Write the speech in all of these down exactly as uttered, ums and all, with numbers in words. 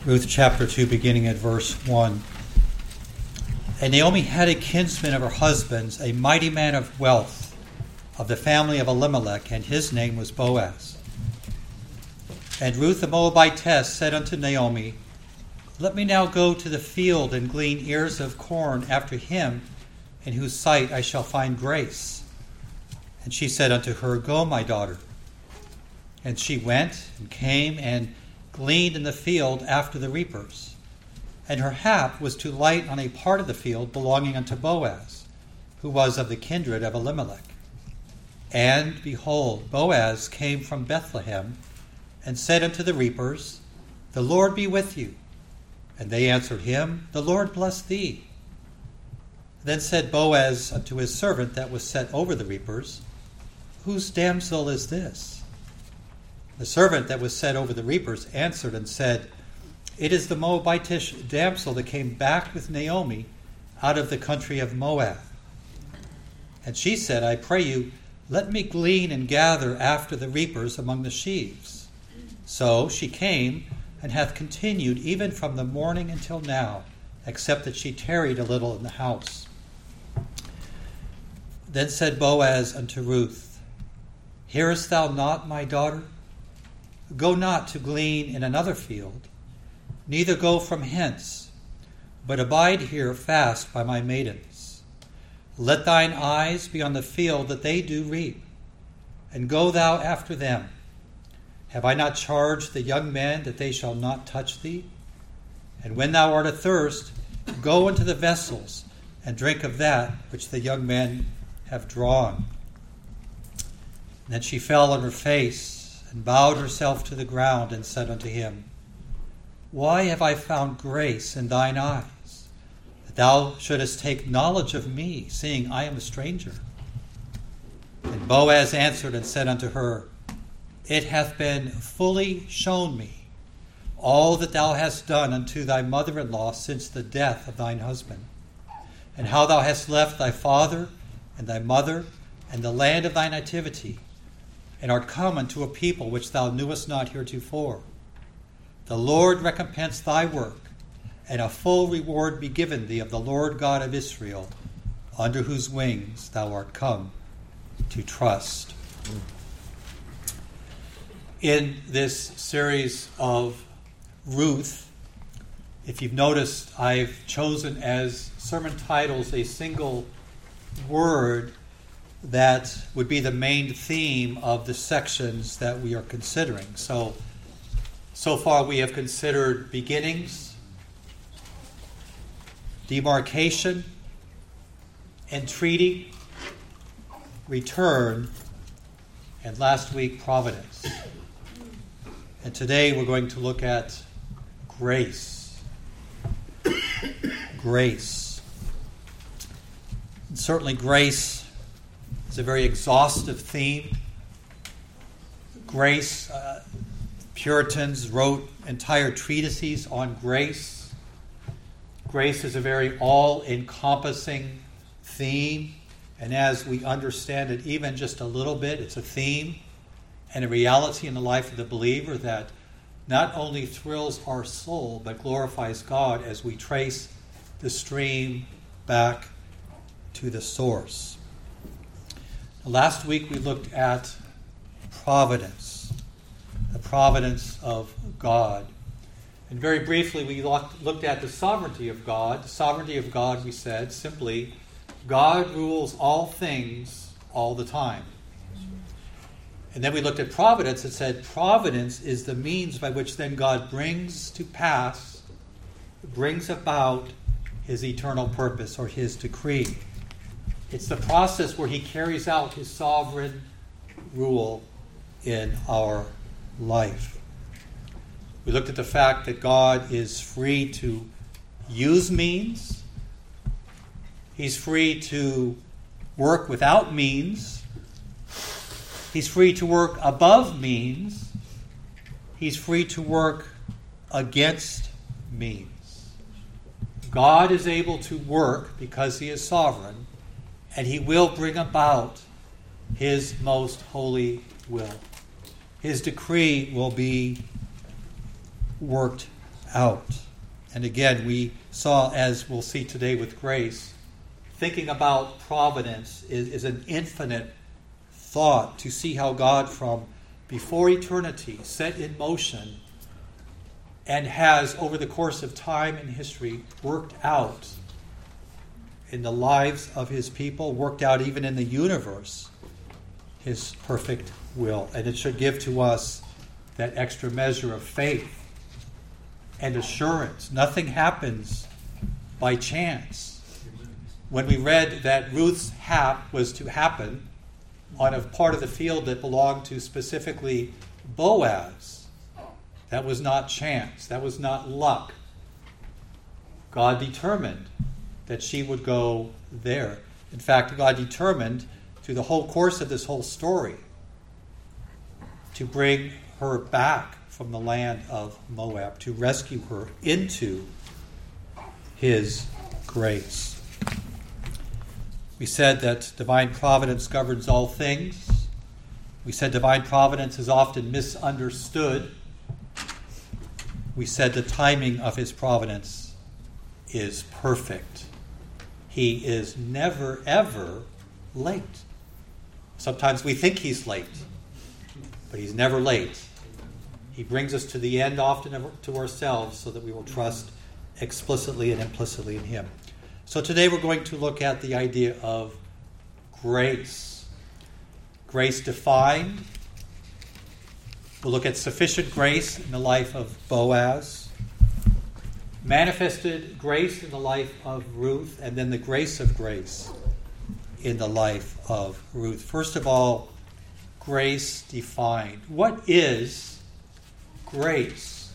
Ruth chapter two, beginning at verse one. And Naomi had a kinsman of her husband's, a mighty man of wealth, of the family of Elimelech, and his name was Boaz. And Ruth the Moabitess said unto Naomi, Let me now go to the field and glean ears of corn after him, in whose sight I shall find grace. And she said unto her, Go, my daughter. And she went and came and gleaned in the field after the reapers. And her hap was to light on a part of the field belonging unto Boaz, who was of the kindred of Elimelech. And, behold, Boaz came from Bethlehem, and said unto the reapers, The Lord be with you. And they answered him, The Lord bless thee. Then said Boaz unto his servant that was set over the reapers, Whose damsel is this? The servant that was set over the reapers answered and said, It is the Moabitish damsel that came back with Naomi out of the country of Moab. And she said, I pray you, let me glean and gather after the reapers among the sheaves. So she came, and hath continued even from the morning until now, except that she tarried a little in the house. Then said Boaz unto Ruth, Hearest thou not, my daughter? Go not to glean in another field, neither go from hence, but abide here fast by my maidens. Let thine eyes be on the field that they do reap, and go thou after them. Have I not charged the young men that they shall not touch thee? And when thou art athirst, go into the vessels, and drink of that which the young men have drawn. And then she fell on her face, and bowed herself to the ground, and said unto him, Why have I found grace in thine eyes, that thou shouldest take knowledge of me, seeing I am a stranger? And Boaz answered and said unto her, It hath been fully shown me all that thou hast done unto thy mother-in-law since the death of thine husband, and how thou hast left thy father and thy mother and the land of thy nativity, and art come unto a people which thou knewest not heretofore. The Lord recompense thy work, and a full reward be given thee of the Lord God of Israel, under whose wings thou art come to trust. In this series of Ruth, if you've noticed, I've chosen as sermon titles a single word that would be the main theme of the sections that we are considering. So, so far we have considered beginnings, demarcation, entreaty, return, and last week, providence. And today we're going to look at grace. Grace. And certainly grace is a very exhaustive theme. Grace, uh, Puritans wrote entire treatises on grace. Grace is a very all-encompassing theme. And as we understand it even just a little bit, it's a theme and a reality in the life of the believer that not only thrills our soul, but glorifies God as we trace the stream back to the source. Last week we looked at providence, the providence of God. And very briefly we looked at the sovereignty of God. The sovereignty of God, we said, simply, God rules all things all the time. And then we looked at providence and said providence is the means by which then God brings to pass, brings about his eternal purpose or his decree. It's the process where he carries out his sovereign rule in our life. We looked at the fact that God is free to use means. He's free to work without means. He's free to work above means. He's free to work against means. God is able to work because he is sovereign, and he will bring about his most holy will. His decree will be worked out. And again, we saw, as we'll see today with grace, thinking about providence is, is an infinite thought to see how God from before eternity set in motion and has, over the course of time and history, worked out in the lives of his people, worked out even in the universe, his perfect will. And it should give to us that extra measure of faith and assurance. Nothing happens by chance. When we read that Ruth's hap was to happen on a part of the field that belonged to specifically Boaz, that was not chance. That was not luck. God determined that she would go there. In fact, God determined through the whole course of this whole story to bring her back from the land of Moab, to rescue her into his grace. We said that divine providence governs all things. We said divine providence is often misunderstood. We said the timing of his providence is perfect. He is never, ever late. Sometimes we think he's late, but he's never late. He brings us to the end often to ourselves so that we will trust explicitly and implicitly in him. So today we're going to look at the idea of grace. Grace defined. We'll look at sufficient grace in the life of Boaz, manifested grace in the life of Ruth, and then the grace of grace in the life of Ruth. First of all, grace defined. What is grace?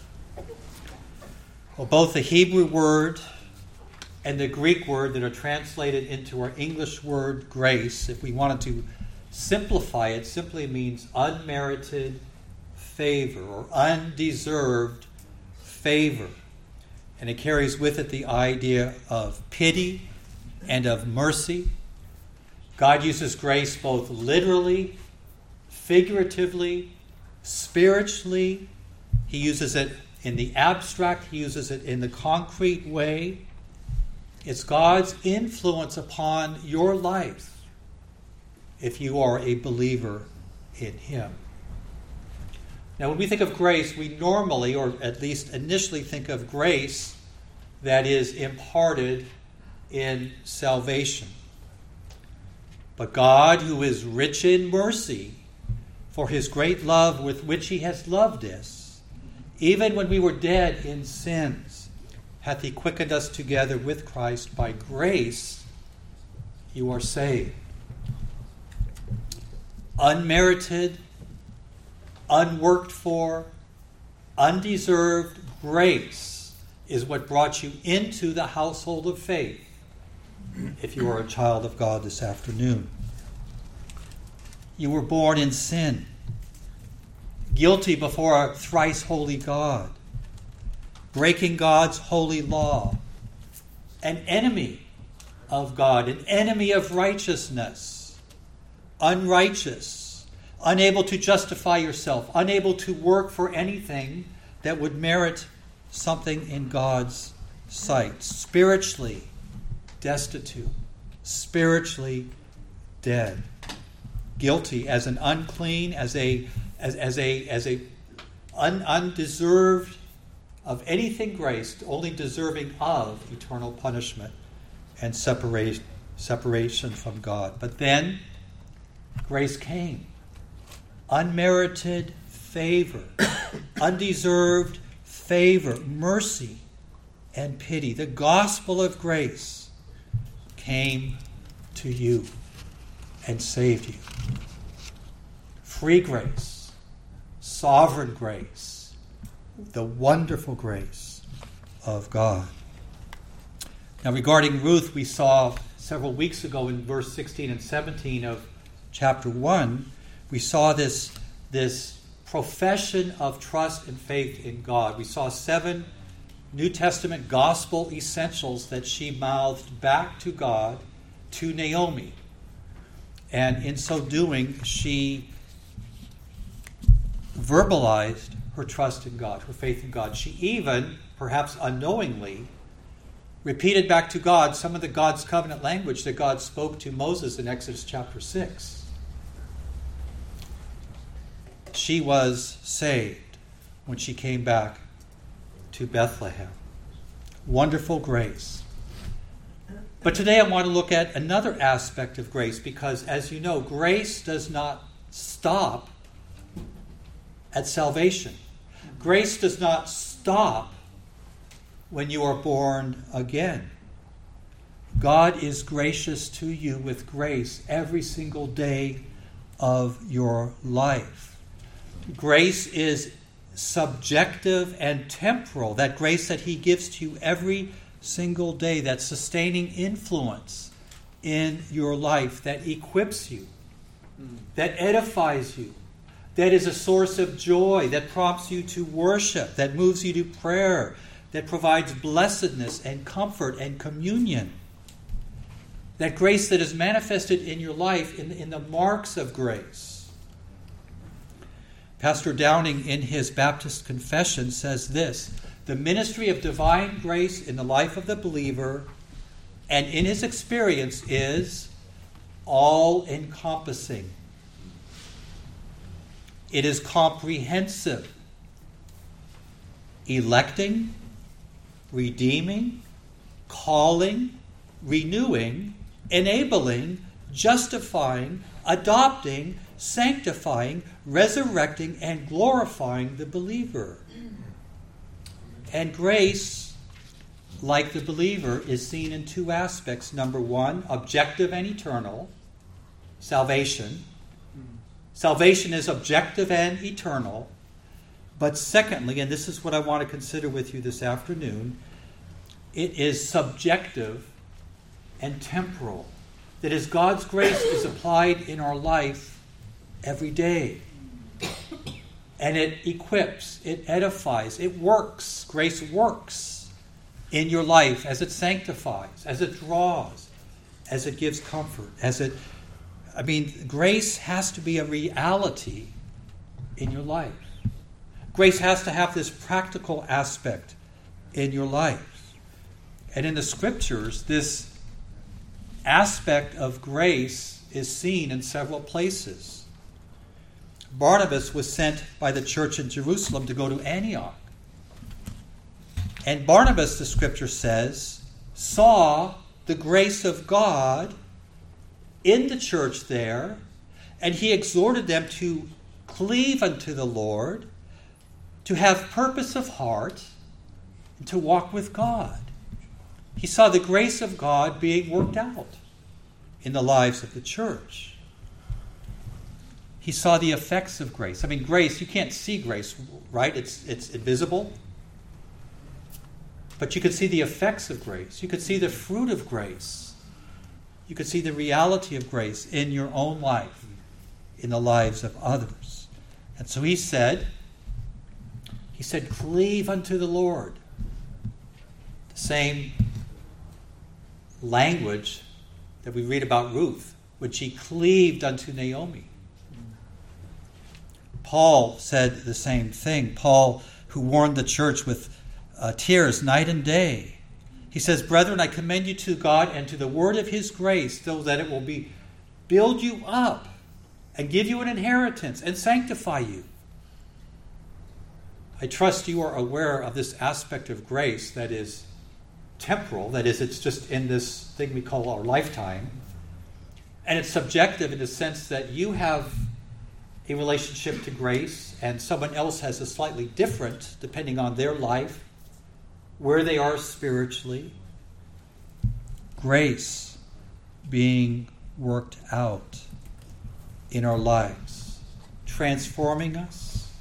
Well, both the Hebrew word and the Greek word that are translated into our English word grace, if we wanted to simplify it, simply means unmerited favor or undeserved favor. And it carries with it the idea of pity and of mercy. God uses grace both literally, figuratively, spiritually. He uses it in the abstract. He uses it in the concrete way. It's God's influence upon your life if you are a believer in him. Now, when we think of grace, we normally, or at least initially, think of grace that is imparted in salvation. But God, who is rich in mercy, for his great love with which he has loved us, even when we were dead in sins, hath he quickened us together with Christ. By grace you are saved. Unmerited, unworked for, undeserved grace is what brought you into the household of faith, if you are a child of God this afternoon. You were born in sin, guilty before a thrice holy God, breaking God's holy law, an enemy of God, an enemy of righteousness, unrighteous, unable to justify yourself, unable to work for anything that would merit something in God's sight, spiritually destitute, spiritually dead, guilty as an unclean, as a as, as a as a un, undeserved of anything graced, only deserving of eternal punishment and separation separation from God. But then grace came. Unmerited favor, undeserved favor, mercy, and pity. The gospel of grace came to you and saved you. Free grace, sovereign grace, the wonderful grace of God. Now, regarding Ruth, we saw several weeks ago in verse sixteen and seventeen of chapter one, we saw this, this profession of trust and faith in God. We saw seven New Testament gospel essentials that she mouthed back to God, to Naomi. And in so doing, she verbalized her trust in God, her faith in God. She even, perhaps unknowingly, repeated back to God some of the God's covenant language that God spoke to Moses in Exodus chapter six. She was saved when she came back to Bethlehem. Wonderful grace. But today I want to look at another aspect of grace because, as you know, grace does not stop at salvation. Grace does not stop when you are born again. God is gracious to you with grace every single day of your life. Grace is subjective and temporal. That grace that he gives to you every single day, that sustaining influence in your life that equips you, that edifies you, that is a source of joy, that prompts you to worship, that moves you to prayer, that provides blessedness and comfort and communion. That grace that is manifested in your life in, in the marks of grace. Pastor Downing, in his Baptist Confession, says this: the ministry of divine grace in the life of the believer and in his experience is all-encompassing. It is comprehensive, electing, redeeming, calling, renewing, enabling, justifying, adopting, sanctifying, resurrecting, and glorifying the believer. And grace, like the believer, is seen in two aspects. Number one, objective and eternal, salvation. Salvation is objective and eternal. But secondly, and this is what I want to consider with you this afternoon, it is subjective and temporal. That is, God's grace is applied in our life every day. And it equips, it edifies, it works. Grace works in your life as it sanctifies, as it draws, as it gives comfort, as it... I mean, grace has to be a reality in your life. Grace has to have this practical aspect in your life. And in the Scriptures, this aspect of grace is seen in several places. Barnabas was sent by the church in Jerusalem to go to Antioch. And Barnabas, the Scripture says, saw the grace of God in the church there, and he exhorted them to cleave unto the Lord, to have purpose of heart, and to walk with God. He saw the grace of God being worked out in the lives of the church. He saw the effects of grace. I mean, grace, you can't see grace, right? It's, it's invisible. But you could see the effects of grace. You could see the fruit of grace. You could see the reality of grace in your own life, in the lives of others. And so he said, he said, cleave unto the Lord. The same language that we read about Ruth, when she cleaved unto Naomi. Paul said the same thing. Paul, who warned the church with uh, tears night and day. He says, brethren, I commend you to God and to the word of his grace, so that it will be build you up and give you an inheritance and sanctify you. I trust you are aware of this aspect of grace that is temporal, that is, it's just in this thing we call our lifetime. And it's subjective in the sense that you have a relationship to grace and someone else has a slightly different, depending on their life, where they are spiritually. Grace being worked out in our lives, transforming us.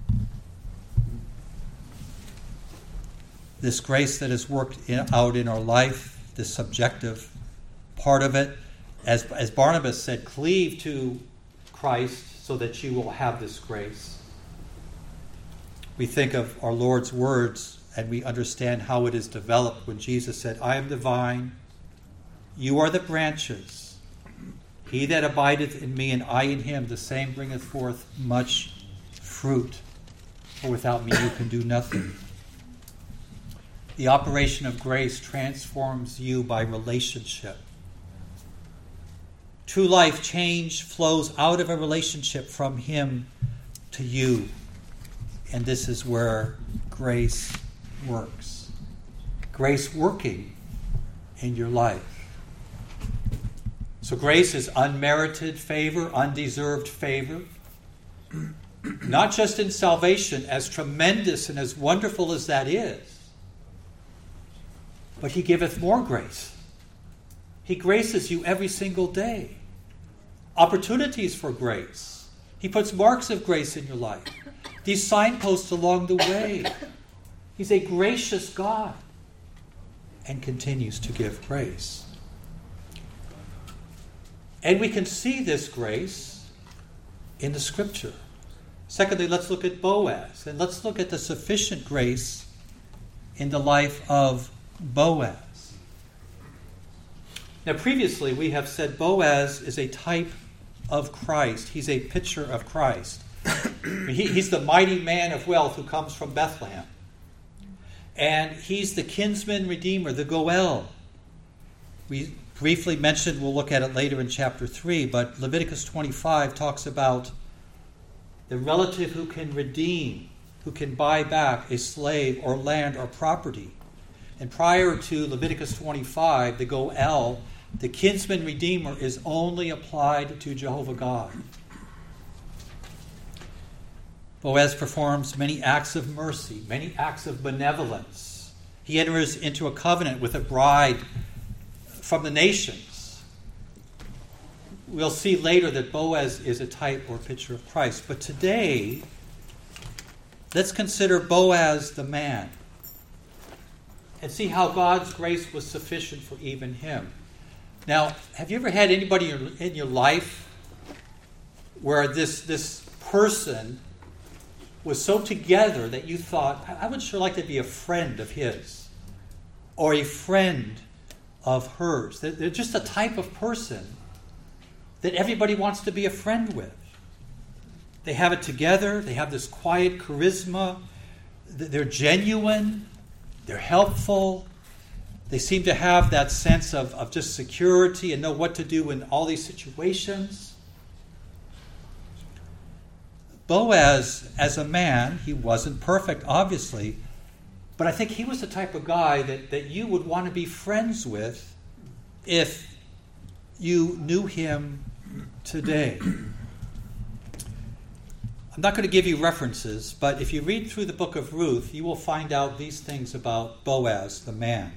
This grace that is worked in, out in our life, this subjective part of it, as, as Barnabas said, cleave to Christ so that you will have this grace. We think of our Lord's words and we understand how it is developed when Jesus said, I am the vine, you are the branches. He that abideth in me and I in him, the same bringeth forth much fruit. for without me you can do nothing. The operation of grace transforms you by relationship. True life change flows out of a relationship from him to you. And this is where grace works. Grace working in your life. So grace is unmerited favor, undeserved favor. Not just in salvation, as tremendous and as wonderful as that is, but he giveth more grace. He graces you every single day. Opportunities for grace. He puts marks of grace in your life. These signposts along the way. He's a gracious God and continues to give grace. And we can see this grace in the Scripture. Secondly, let's look at Boaz, and let's look at the sufficient grace in the life of Boaz. Now, previously we have said Boaz is a type of Christ. He's a picture of Christ. he, he's the mighty man of wealth who comes from Bethlehem. And he's the kinsman redeemer, the Goel. We briefly mentioned, we'll look at it later in chapter three, but Leviticus twenty-five talks about the relative who can redeem, who can buy back a slave or land or property. And prior to Leviticus twenty-five, the Goel, the kinsman redeemer, is only applied to Jehovah God. Boaz performs many acts of mercy, many acts of benevolence. He enters into a covenant with a bride from the nations. We'll see later that Boaz is a type or picture of Christ. But today, let's consider Boaz the man and see how God's grace was sufficient for even him. Now, have you ever had anybody in your life where this, this person was so together that you thought, I would sure like to be a friend of his or a friend of hers? They're, they're just a type of person that everybody wants to be a friend with. They have it together. They have this quiet charisma. They're genuine. They're helpful. They seem to have that sense of, of just security and know what to do in all these situations. Boaz, as a man, he wasn't perfect, obviously, but I think he was the type of guy that, that you would want to be friends with if you knew him today. I'm not going to give you references, but if you read through the book of Ruth, you will find out these things about Boaz, the man.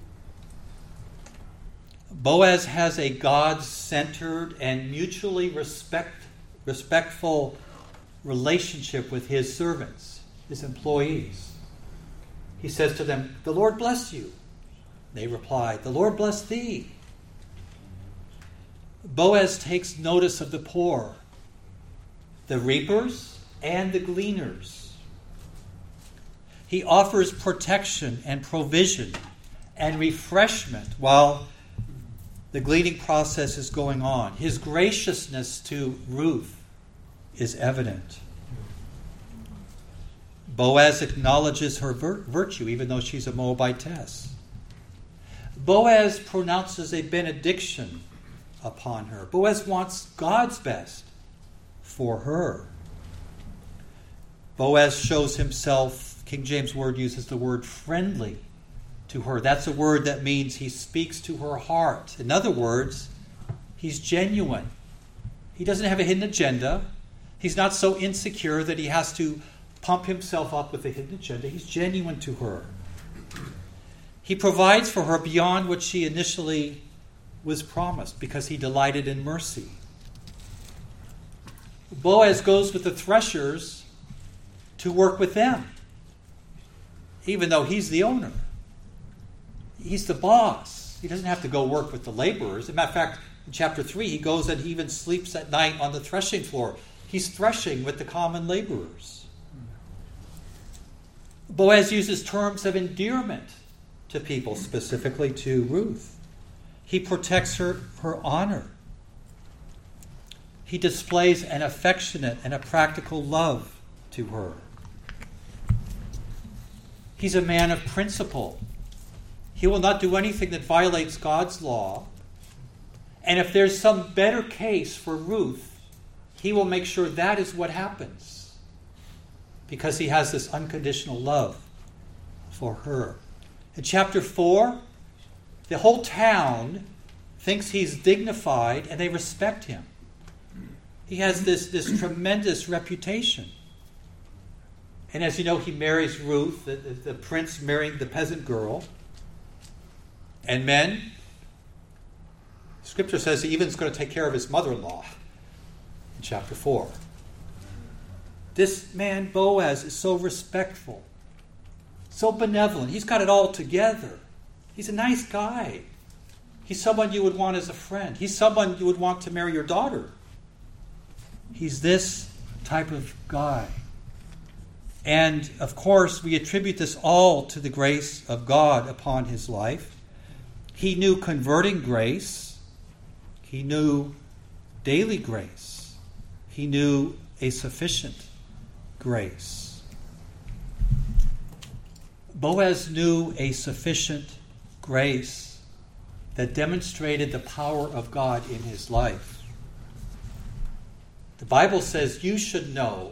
Boaz has a God-centered and mutually respect, respectful relationship with his servants, his employees. He says to them, "The Lord bless you." They reply, "The Lord bless thee." Boaz takes notice of the poor, the reapers and the gleaners. He offers protection and provision and refreshment while the gleaning process is going on. His graciousness to Ruth is evident. Boaz acknowledges her vir- virtue, even though she's a Moabitess. Boaz pronounces a benediction upon her. Boaz wants God's best for her. Boaz shows himself, King James word uses the word friendly to her. That's a word that means he speaks to her heart. In other words, he's genuine. He doesn't have a hidden agenda. He's not so insecure that he has to pump himself up with a hidden agenda. He's genuine to her. He provides for her beyond what she initially was promised because he delighted in mercy. Boaz goes with the threshers to work with them, even though he's the owner. He's the boss. He doesn't have to go work with the laborers. As a matter of fact, in chapter three, he goes and he even sleeps at night on the threshing floor. He's threshing with the common laborers. Boaz uses terms of endearment to people, specifically to Ruth. He protects her, her honor. He displays an affectionate and a practical love to her. He's a man of principle. He will not do anything that violates God's law. And if there's some better case for Ruth, he will make sure that is what happens, because he has this unconditional love for her. In chapter four, the whole town thinks he's dignified and they respect him. He has this, this tremendous reputation. And as you know, he marries Ruth, the, the prince marrying the peasant girl. And men, Scripture says he even is going to take care of his mother-in-law in chapter four. This man, Boaz, is so respectful, so benevolent. He's got it all together. He's a nice guy. He's someone you would want as a friend. He's someone you would want to marry your daughter. He's this type of guy. And, of course, we attribute this all to the grace of God upon his life. He knew converting grace. He knew daily grace. He knew a sufficient grace. Boaz knew a sufficient grace that demonstrated the power of God in his life. The Bible says you should know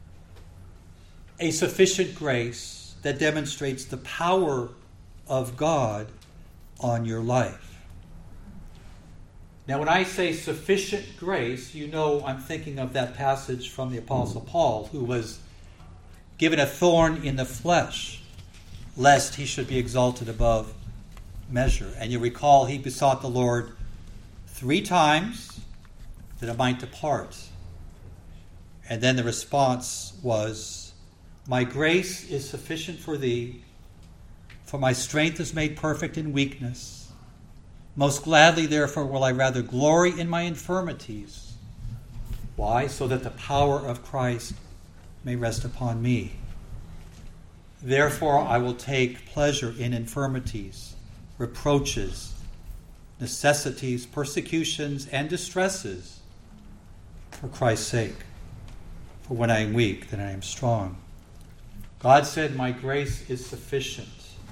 a sufficient grace that demonstrates the power of God on your life. Now, when I say sufficient grace, you know I'm thinking of that passage from the Apostle Paul, who was given a thorn in the flesh, lest he should be exalted above measure. And you recall he besought the Lord three times that it might depart. And then the response was, "My grace is sufficient for thee, for my strength is made perfect in weakness. Most gladly, therefore, will I rather glory in my infirmities." Why? So that the power of Christ may rest upon me. "Therefore, I will take pleasure in infirmities, reproaches, necessities, persecutions, and distresses for Christ's sake. For when I am weak, then I am strong." God said, "My grace is sufficient.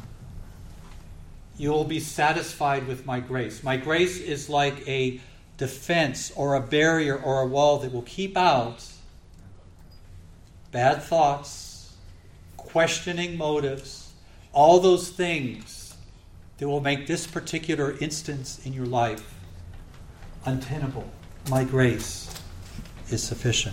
You will be satisfied with my grace." My grace is like a defense or a barrier or a wall that will keep out bad thoughts, questioning motives, all those things that will make this particular instance in your life untenable. My grace is sufficient.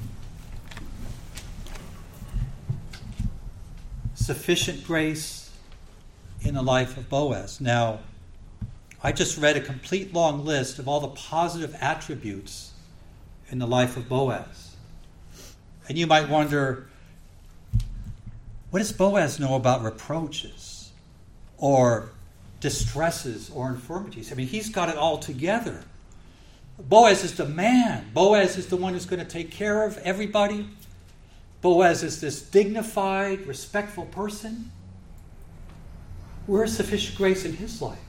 Sufficient grace in the life of Boaz. Now, I just read a complete long list of all the positive attributes in the life of Boaz. And you might wonder, what does Boaz know about reproaches or distresses or infirmities? I mean, he's got it all together. Boaz is the man. Boaz is the one who's going to take care of everybody. Boaz is this dignified, respectful person. Where is sufficient grace in his life?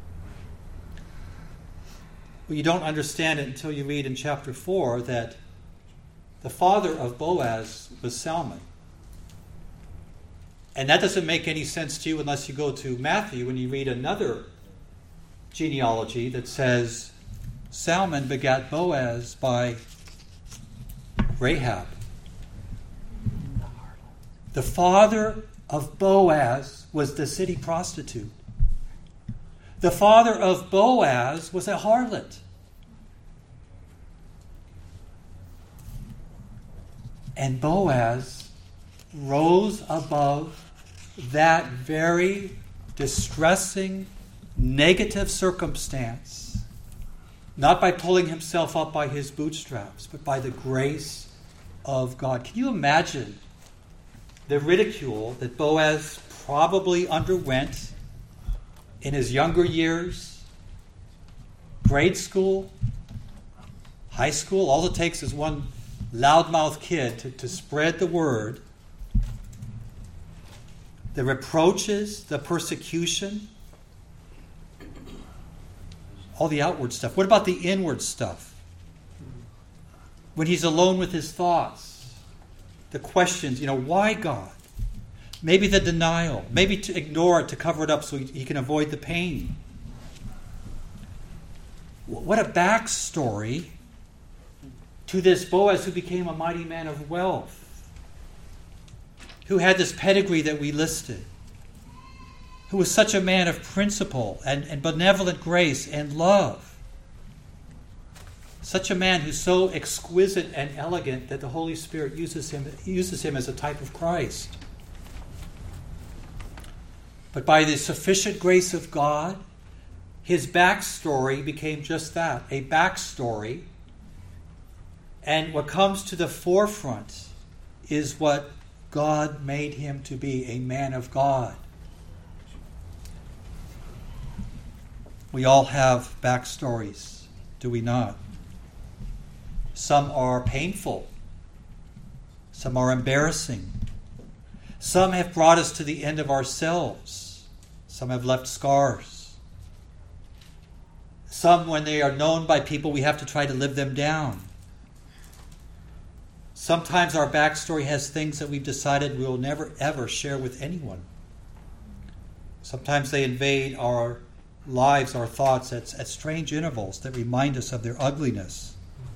Well, you don't understand it until you read in chapter four that the father of Boaz was Salmon. And that doesn't make any sense to you unless you go to Matthew and you read another genealogy that says Salmon begat Boaz by Rahab. The father of Boaz was the city prostitute. The father of Boaz was a harlot. And Boaz rose above that very distressing, negative circumstance, not by pulling himself up by his bootstraps, but by the grace of God. Can you imagine the ridicule that Boaz probably underwent in his younger years? Grade school, high school, all it takes is one loudmouth kid to, to spread the word. The reproaches, the persecution, all the outward stuff. What about the inward stuff? When he's alone with his thoughts, the questions, you know, why God? maybe the denial, maybe to ignore it, to cover it up so he, he can avoid the pain. What a backstory to this Boaz who became a mighty man of wealth, who had this pedigree that we listed, who was such a man of principle and, and benevolent grace and love. Such a man who's so exquisite and elegant that the Holy Spirit uses him, uses him as a type of Christ. But by the sufficient grace of God, his backstory became just that, a backstory. And what comes to the forefront is what God made him to be, a man of God. We all have backstories, do we not? Some are painful. Some are embarrassing. Some have brought us to the end of ourselves. Some have left scars. Some, when they are known by people, we have to try to live them down. Sometimes our backstory has things that we've decided we will never, ever share with anyone. Sometimes they invade our lives, our thoughts at, at strange intervals that remind us of their ugliness.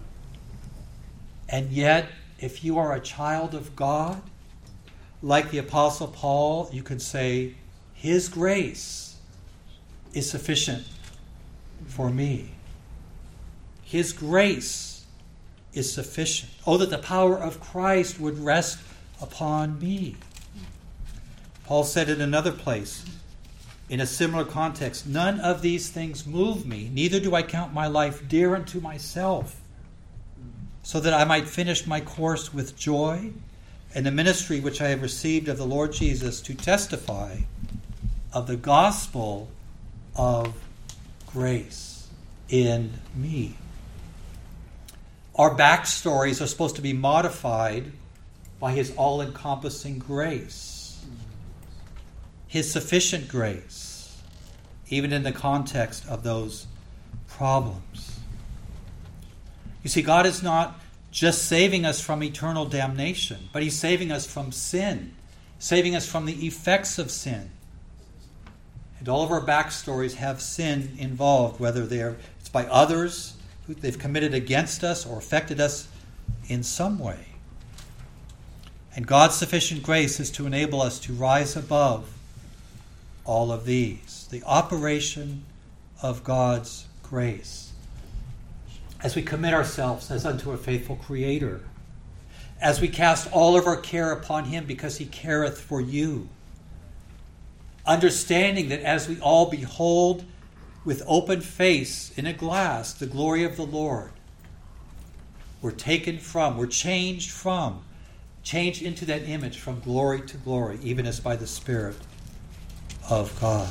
And yet, if you are a child of God, like the Apostle Paul, you can say, His grace is sufficient for me. His grace is sufficient. Oh, that the power of Christ would rest upon me. Paul said in another place, in a similar context, none of these things move me, neither do I count my life dear unto myself, so that I might finish my course with joy and the ministry which I have received of the Lord Jesus to testify of the gospel of grace in me. Our backstories are supposed to be modified by His all-encompassing grace, His sufficient grace, even in the context of those problems. You see, God is not just saving us from eternal damnation, but He's saving us from sin, saving us from the effects of sin. And all of our backstories have sin involved, whether they're it's by others who they've committed against us or affected us in some way. And God's sufficient grace is to enable us to rise above all of these. The operation of God's grace. As we commit ourselves as unto a faithful Creator. As we cast all of our care upon Him because He careth for you. Understanding that as we all behold with open face in a glass the glory of the Lord, we're taken from, we're changed from, changed into that image from glory to glory, even as by the Spirit of God.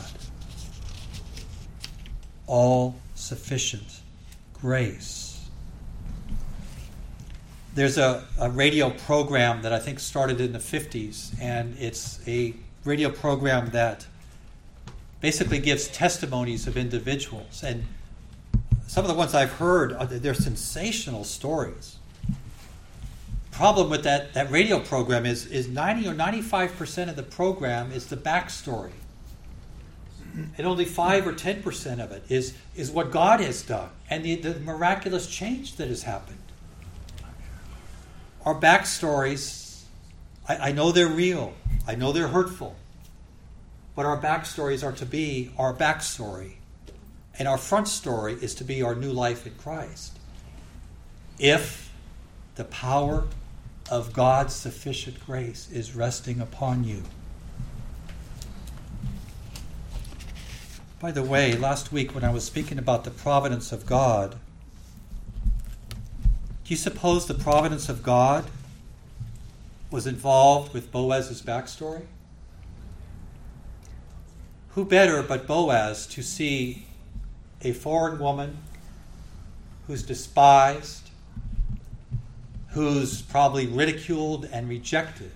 All sufficient grace. There's a, a radio program that I think started in the fifties, and it's a radio program that basically gives testimonies of individuals. And some of the ones I've heard, they're sensational stories. Problem with that, that radio program is, is ninety or ninety-five percent of the program is the backstory. And only five or ten percent of it is, is what God has done and the, the miraculous change that has happened. Our backstories, I, I know they're real. I know they're hurtful. But our backstories are to be our backstory. And our front story is to be our new life in Christ. If the power of God's sufficient grace is resting upon you. By the way, last week when I was speaking about the providence of God, do you suppose the providence of God was involved with Boaz's backstory? Who better but Boaz to see a foreign woman who's despised, who's probably ridiculed and rejected?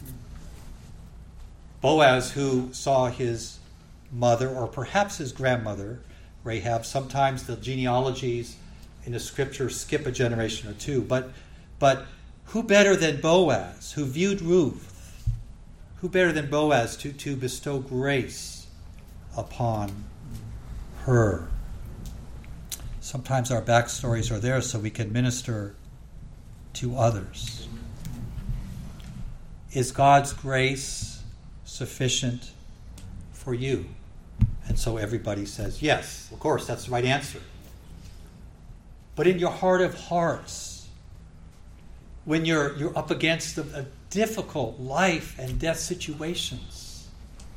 Boaz, who saw his mother, or perhaps his grandmother, Rahab. Sometimes the genealogies in the scripture skip a generation or two. But, but who better than Boaz, who viewed Ruth Who better than Boaz to, to bestow grace upon her? Sometimes our backstories are there so we can minister to others. Is God's grace sufficient for you? And so everybody says, yes, of course, that's the right answer. But in your heart of hearts, when you're you're up against a, a difficult life and death situations,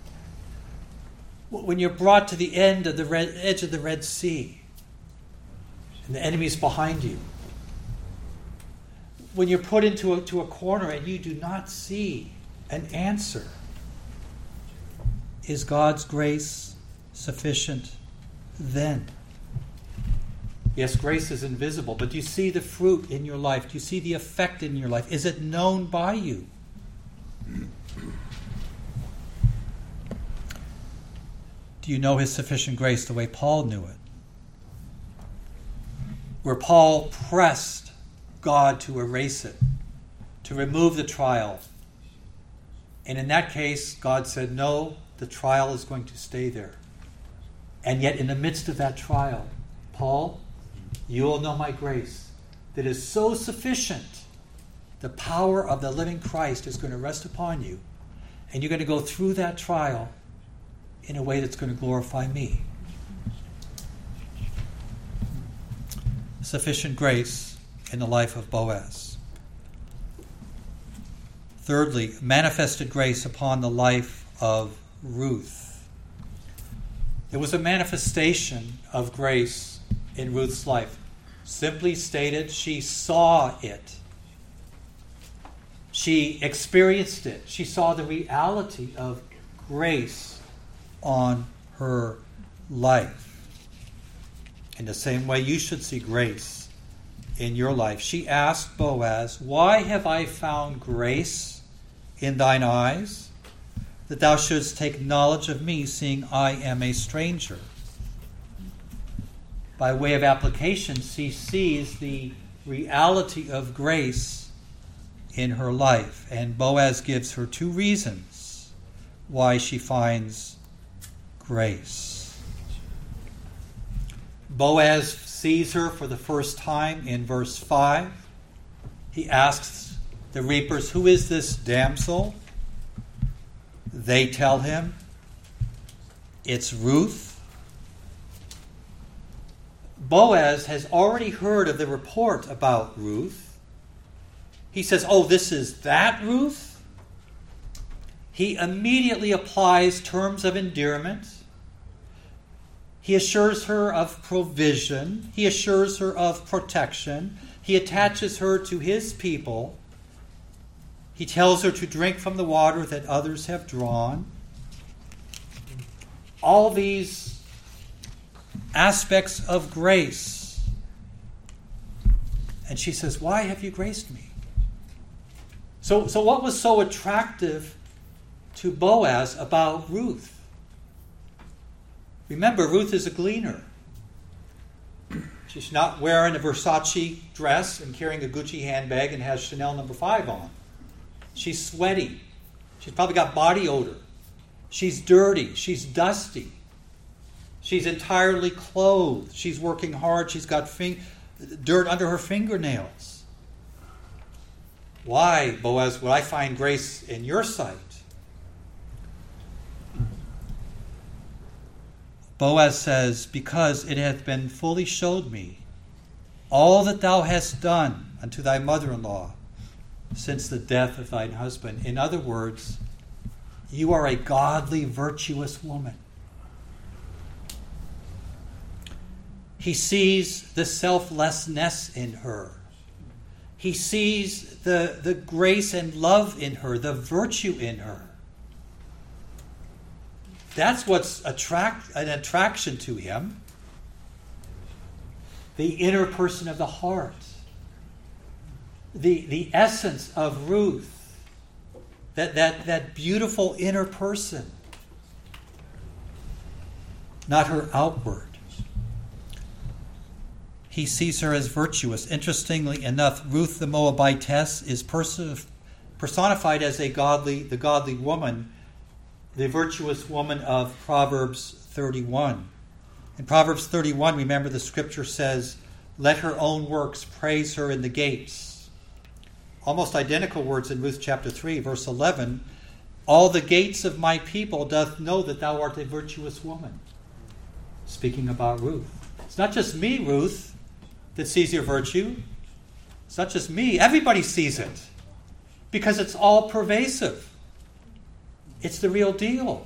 when you're brought to the end of the red, edge of the Red Sea, and the enemy's behind you, when you're put into a, to a corner and you do not see an answer, is God's grace sufficient then? Yes, grace is invisible, but do you see the fruit in your life? Do you see the effect in your life? Is it known by you? Do you know his sufficient grace the way Paul knew it? Where Paul pressed God to erase it, to remove the trial. And in that case, God said, no, the trial is going to stay there. And yet in the midst of that trial, Paul, you will know my grace that is so sufficient. The power of the living Christ is going to rest upon you. And you're going to go through that trial in a way that's going to glorify me. Sufficient grace in the life of Boaz. Thirdly, manifested grace upon the life of Ruth. There was a manifestation of grace in Ruth's life. Simply stated, she saw it. She experienced it. She saw the reality of grace on her life. In the same way, you should see grace in your life. She asked Boaz, why have I found grace in thine eyes, that thou shouldst take knowledge of me, seeing I am a stranger? By way of application, she sees the reality of grace in her life. And Boaz gives her two reasons why she finds grace. Boaz sees her for the first time in verse five. He asks the reapers, who is this damsel? They tell him, it's Ruth. Boaz has already heard of the report about Ruth. He says, oh, this is that Ruth? He immediately applies terms of endearment. He assures her of provision. He assures her of protection. He attaches her to his people. He tells her to drink from the water that others have drawn. All these aspects of grace. And she says, why have you graced me? So, so what was so attractive to Boaz about Ruth? Remember, Ruth is a gleaner. She's not wearing a Versace dress and carrying a Gucci handbag and has Chanel number five on. She's sweaty. She's probably got body odor. She's dirty. She's dusty. She's entirely clothed. She's working hard. She's got fing- dirt under her fingernails. Why, Boaz, would I find grace in your sight? Boaz says, because it hath been fully showed me all that thou hast done unto thy mother-in-law since the death of thine husband. In other words, you are a godly, virtuous woman. He sees the selflessness in her. He sees the, the grace and love in her, the virtue in her. That's what's attract an attraction to him. The inner person of the heart. The, the essence of Ruth. That, that, that beautiful inner person. Not her outward. He sees her as virtuous. Interestingly enough, Ruth the Moabitess is person, personified as a godly, the godly woman, the virtuous woman of Proverbs thirty-one. In Proverbs thirty-one, remember the scripture says, "Let her own works praise her in the gates." Almost identical words in Ruth chapter three, verse eleven. "All the gates of my people doth know that thou art a virtuous woman." Speaking about Ruth. It's not just me, Ruth, that sees your virtue. It's not just me. Everybody sees it. Because it's all pervasive. It's the real deal.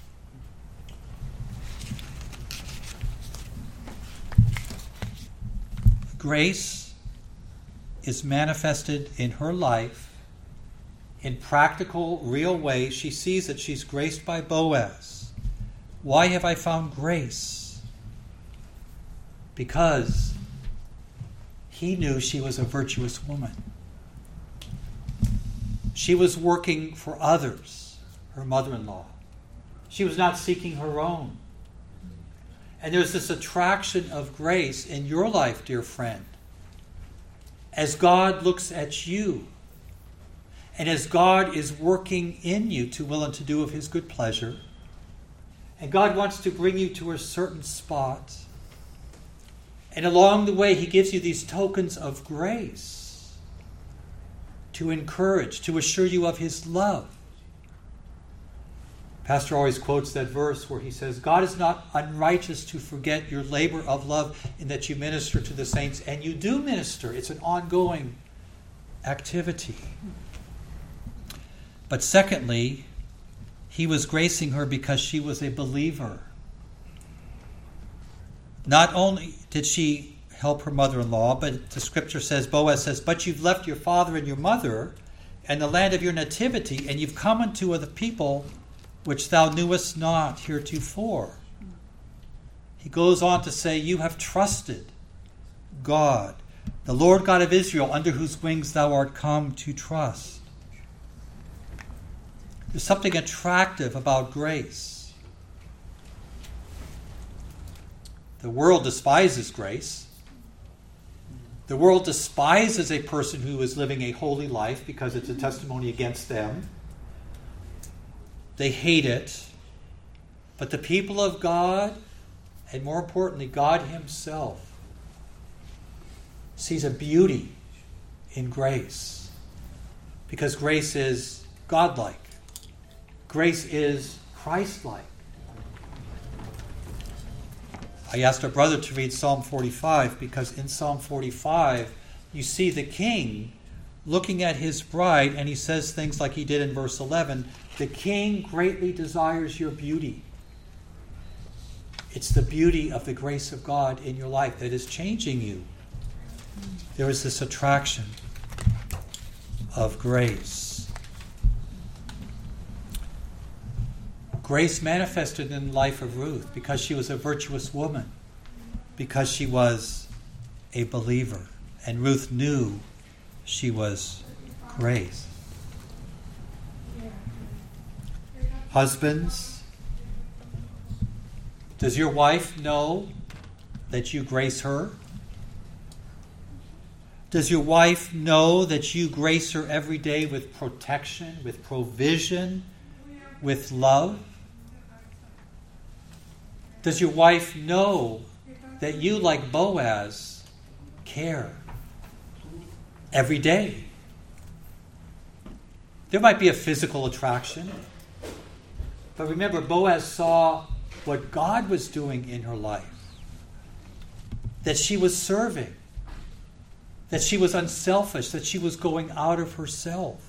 Grace is manifested in her life in practical, real ways. She sees that she's graced by Boaz. Why have I found grace? Because he knew she was a virtuous woman. She was working for others, her mother-in-law. She was not seeking her own. And there's this attraction of grace in your life, dear friend. As God looks at you, and as God is working in you to will and to do of his good pleasure, and God wants to bring you to a certain spot, and along the way he gives you these tokens of grace to encourage, to assure you of his love. Pastor always quotes that verse where he says, God is not unrighteous to forget your labor of love in that you minister to the saints. And you do minister. It's an ongoing activity. But secondly, he was gracing her because she was a believer. Not only did she help her mother-in-law, but the scripture says, Boaz says, but you've left your father and your mother and the land of your nativity, and you've come unto the people which thou knewest not heretofore. He goes on to say, you have trusted God, the Lord God of Israel, under whose wings thou art come to trust. There's something attractive about grace. The world despises grace. The world despises a person who is living a holy life because it's a testimony against them. They hate it. But the people of God, and more importantly, God himself, sees a beauty in grace. Because grace is godlike. Grace is Christ-like. I asked our brother to read Psalm forty-five because in Psalm forty-five you see the king looking at his bride, and he says things like he did in verse eleven, the king greatly desires your beauty. It's the beauty of the grace of God in your life that is changing you. There is this attraction of grace. Grace manifested in the life of Ruth because she was a virtuous woman, because she was a believer. And Ruth knew she was grace. Husbands, does your wife know that you grace her? Does your wife know that you grace her every day with protection, with provision, with love? Does your wife know that you, like Boaz, care every day? There might be a physical attraction, but remember, Boaz saw what God was doing in her life. That she was serving. That she was unselfish. That she was going out of herself.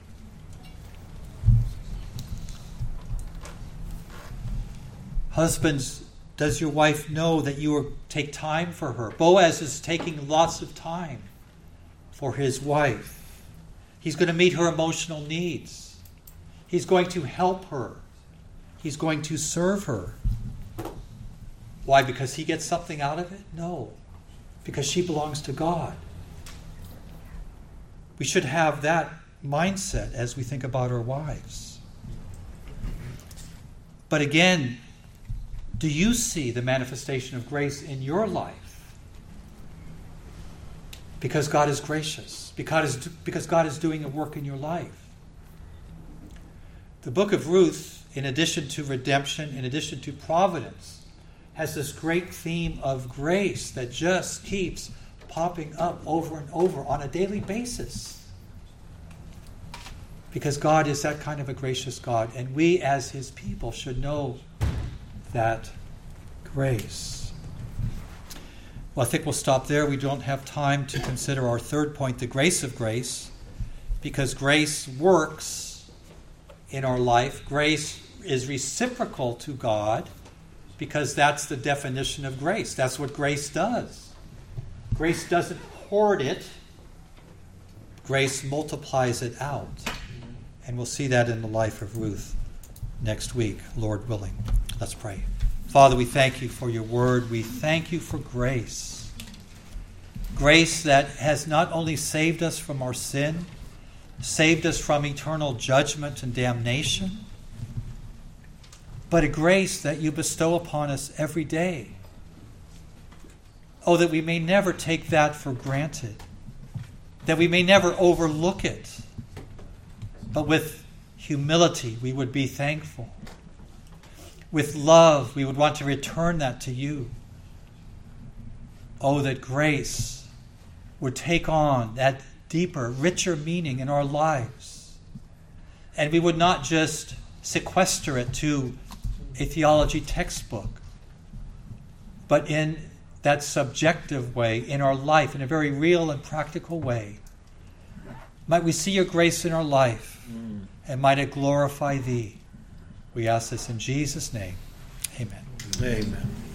Husbands, does your wife know that you are, take time for her? Boaz is taking lots of time for his wife. He's going to meet her emotional needs. He's going to help her. He's going to serve her. Why? Because he gets something out of it? No. Because she belongs to God. We should have that mindset as we think about our wives. But again, do you see the manifestation of grace in your life? Because God is gracious. Because, because God is doing a work in your life. The book of Ruth, in addition to redemption, in addition to providence, has this great theme of grace that just keeps popping up over and over on a daily basis. Because God is that kind of a gracious God, and we as his people should know that grace. Well, I think we'll stop there. We don't have time to consider our third point, the grace of grace, because grace works in our life. Grace is reciprocal to God, because that's the definition of grace. That's what grace does. Grace doesn't hoard it. Grace multiplies it out. And we'll see that in the life of Ruth next week, Lord willing. Let's pray. Father, we thank you for your word. We thank you for grace. Grace that has not only saved us from our sin, saved us from eternal judgment and damnation, but a grace that you bestow upon us every day. Oh, that we may never take that for granted, that we may never overlook it, but with humility we would be thankful. With love we would want to return that to you. Oh, that grace would take on that deeper, richer meaning in our lives. And we would not just sequester it to a theology textbook, but in that subjective way, in our life, in a very real and practical way. Might we see your grace in our life, mm. and might it glorify thee. We ask this in Jesus' name. Amen. Amen.